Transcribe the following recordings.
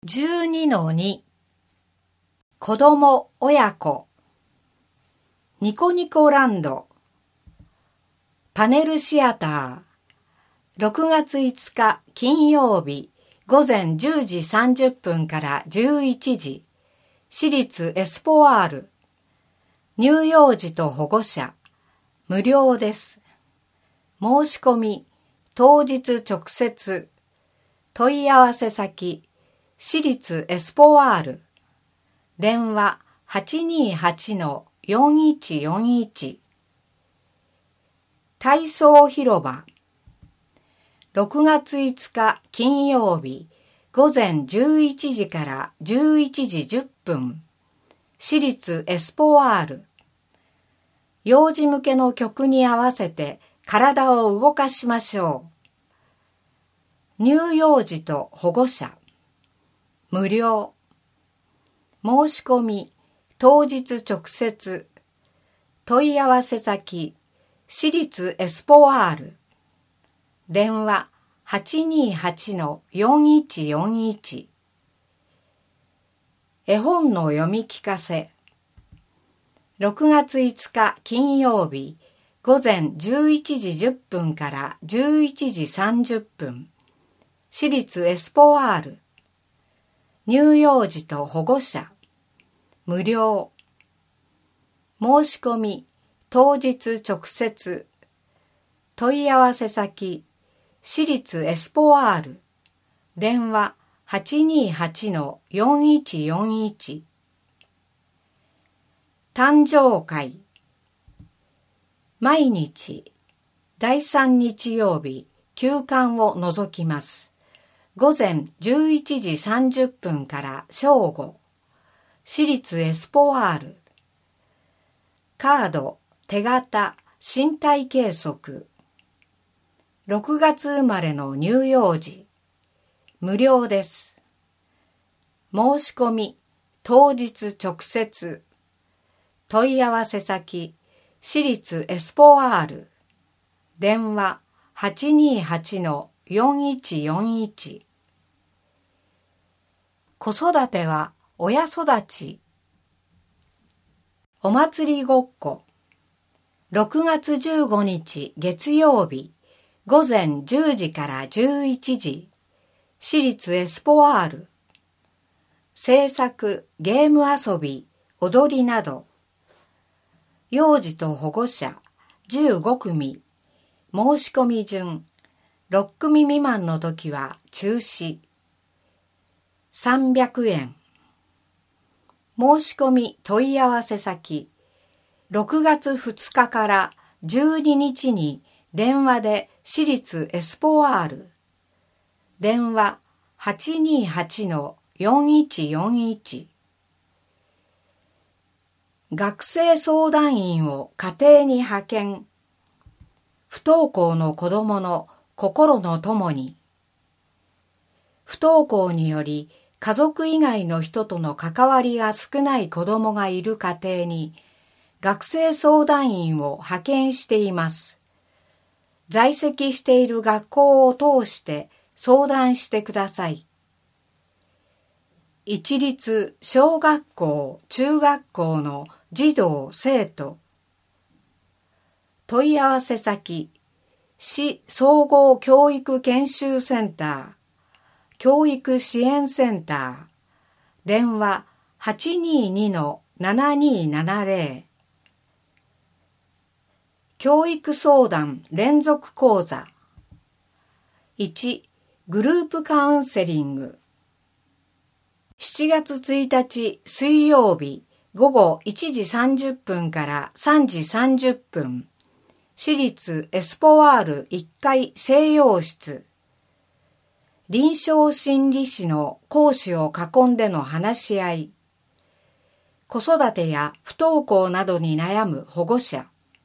12-2 子供親子ニコニコランドパネルシアター6月5日金曜日午前10時30分から11時私立エスポワール乳幼児と保護者無料です。申し込み当日直接問い合わせ先私立エスポワール電話 828-4141 体操広場6月5日金曜日午前11時から11時10分私立エスポワール幼児向けの曲に合わせて体を動かしましょう。乳幼児と保護者無料申し込み当日直接問い合わせ先私立エスポワール電話 828-4141 絵本の読み聞かせ6月5日金曜日午前11時10分から11時30分私立エスポワール乳幼児と保護者無料申し込み当日直接問い合わせ先私立エスポワール電話 828-4141 誕生会毎日第3日曜日休館を除きます。午前11時30分から正午私立エスポワールカード、手形、身体計測6月生まれの乳幼児無料です。申し込み当日直接問い合わせ先私立エスポワール電話 828-4141 子育ては親育ちお祭りごっこ6月15日月曜日午前10時から11時私立エスポワール制作ゲーム遊び踊りなど幼児と保護者15組申し込み順6組未満の時は中止300円申し込み問い合わせ先6月2日から12日に電話で私立エスポワール電話 828-4141 学生相談員を家庭に派遣不登校の子どもの心の友に不登校により家族以外の人との関わりが少ない子どもがいる家庭に学生相談員を派遣しています。在籍している学校を通して相談してください。一律小学校、中学校の児童・生徒問い合わせ先市総合教育研修センター教育支援センター電話 822-7270 教育相談連続講座1グループカウンセリング7月1日水曜日午後1時30分から3時30分私立エスポワール1階西洋室臨床心理士の講師を囲んでの話し合い子育てや不登校などに悩む保護者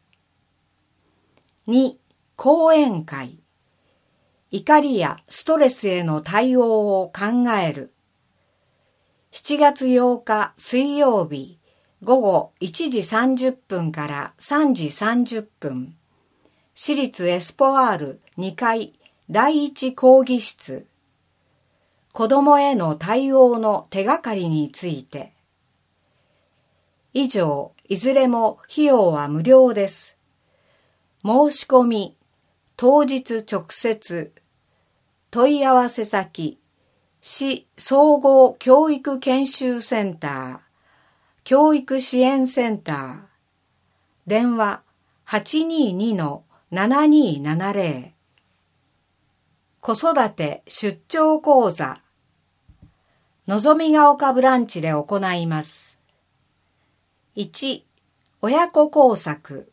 2講演会怒りやストレスへの対応を考える7月8日水曜日午後1時30分から3時30分私立エスポワール2階第1講義室子どもへの対応の手がかりについて。以上、いずれも費用は無料です。申し込み、当日直接、問い合わせ先、市総合教育研修センター、教育支援センター、電話 822-7270、子育て出張講座、のぞみが丘ブランチで行います。1、親子工作。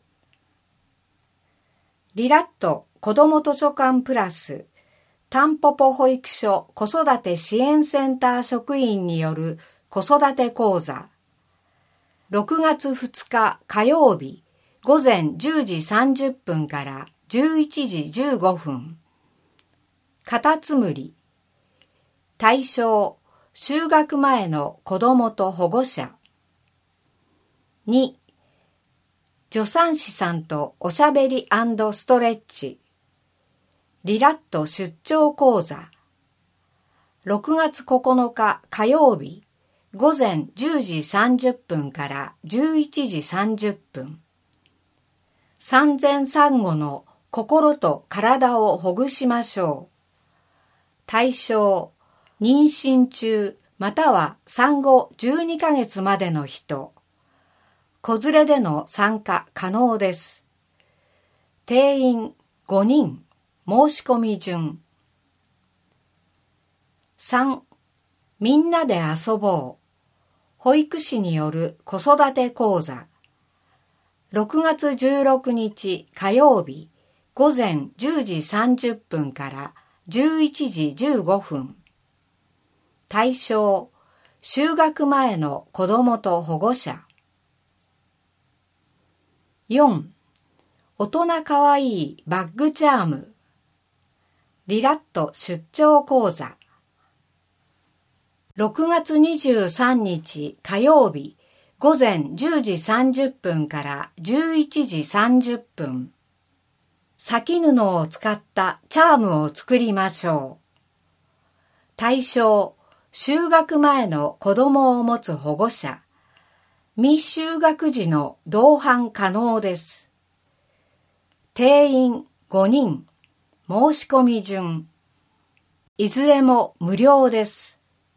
リラット子ども図書館プラス、たんぽぽ保育所子育て支援センター職員による子育て講座。6月2日火曜日、午前10時30分から11時15分。カタツムリ。対象、就学前の子どもと保護者。2、助産師さんとおしゃべり&ストレッチ。リラット出張講座。6月9日火曜日、午前10時30分から11時30分。産前産後の心と体をほぐしましょう。対象、妊娠中または産後12ヶ月までの人。子連れでの参加可能です。定員5人、申し込み順。3、みんなで遊ぼう。保育士による子育て講座。6月16日火曜日、午前10時30分から11時15分。対象、就学前の子どもと保護者。4、大人かわいいバッグチャーム。リラット出張講座。6月23日火曜日、午前10時30分から11時30分。先布を使ったチャームを作りましょう。対象、就学前の子供を持つ保護者。未就学時の同伴可能です。定員5人、申し込み順。いずれも無料です。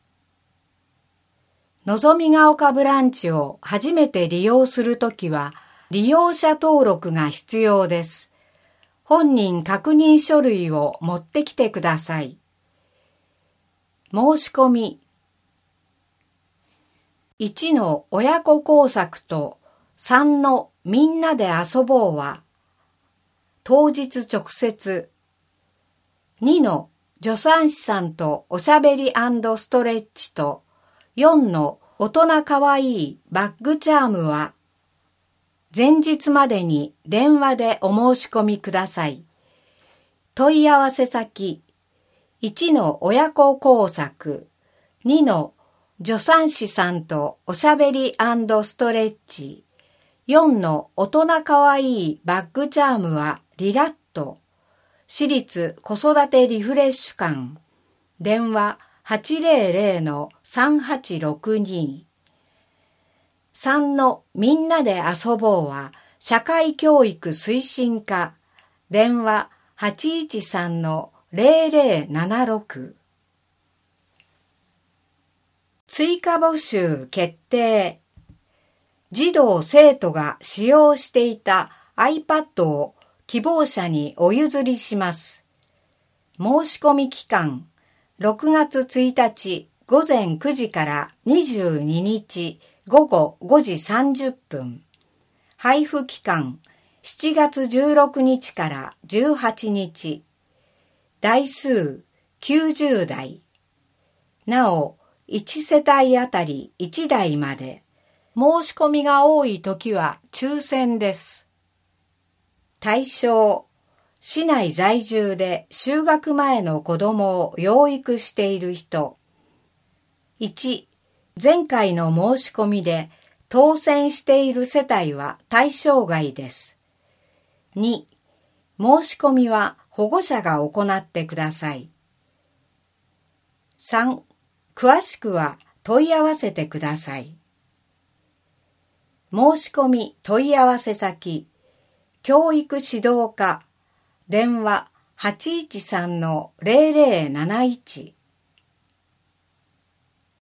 のぞみが丘ブランチを初めて利用するときは、利用者登録が必要です。本人確認書類を持ってきてください。申し込み。1の親子工作と3のみんなで遊ぼうは、当日直接。2の助産師さんとおしゃべり&ストレッチと4の大人かわいいバッグチャームは、前日までに電話でお申し込みください。問い合わせ先、1の親子工作、2の助産師さんとおしゃべり&ストレッチ、4の大人かわいいバッグチャームはリラット、私立子育てリフレッシュ館、電話800-3862。3のみんなで遊ぼうは社会教育推進課、電話813-0076。追加募集決定。児童生徒が使用していた iPad を希望者にお譲りします。申し込み期間、6月1日午前9時から22日午後5時30分。配布期間、7月16日から18日。台数90台。なお、1世帯あたり1台まで。申し込みが多いときは抽選です。対象、市内在住で就学前の子供を養育している人。1、前回の申し込みで当選している世帯は対象外です。2、申し込みは保護者が行ってください。 3、詳しくは問い合わせてください。申し込み問い合わせ先、教育指導課、電話 813-0071